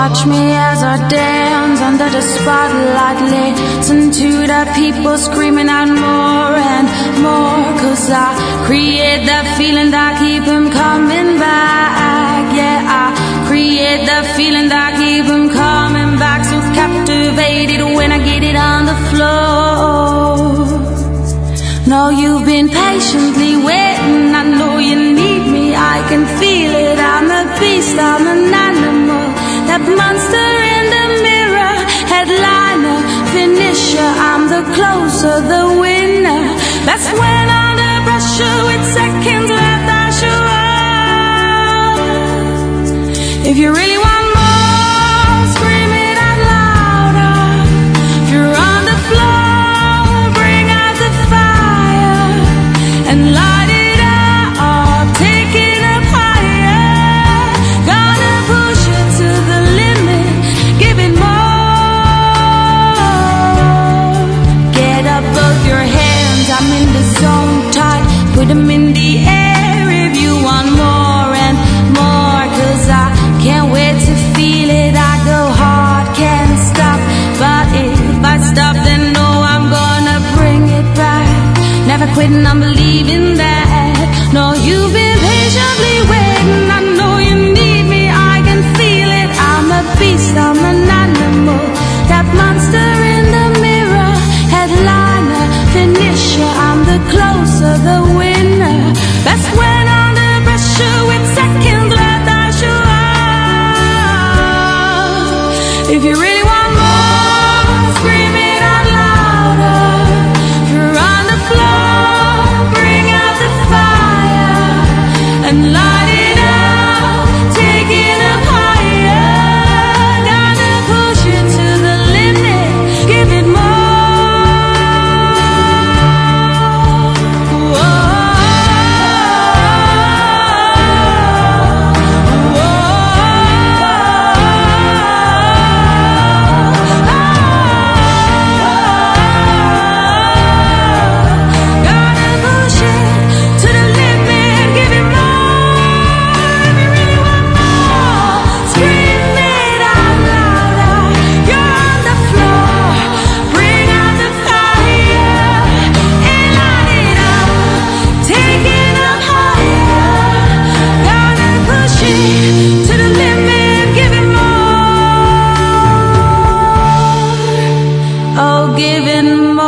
Watch me as I dance under the spotlight. Listen to the people screaming out more and more. 'Cause I create that feeling that keep them coming back. Yeah, I create that feeling that keep them coming back. So captivated when I get it on the floor. No, you've been patiently waiting. I know you need me, I can feel it. I'm a beast, I'm an animal. That monster in the mirror, headliner, finisher. I'm the closer, the winner. That's when under pressure with seconds left I show up. If you really want more, scream it out louder. If you're on the floor, bring out the fire and light it up, take it up higher. Gonna push it to the limit, give it more. Get up both your hands, I'm in the zone tight. Put them in the air if you want more and more. 'Cause I can't wait to feel it. I go hard, can't stop. But if I stop, then know I'm gonna bring it back. Never quitting, I'm believing that. No, you've been patiently waiting. I know you need me, I can feel it. I'm a beast, I'm an animal. That monster in the mirror, headliner, finisher. I'm the closer, the winner. That's when under pressure with seconds left I show up. If you really want more, scream it out louder. If you're on the floor, bring out the fire and light it up, take it up higher. Gotta push it to the limit, give it more. Giving more.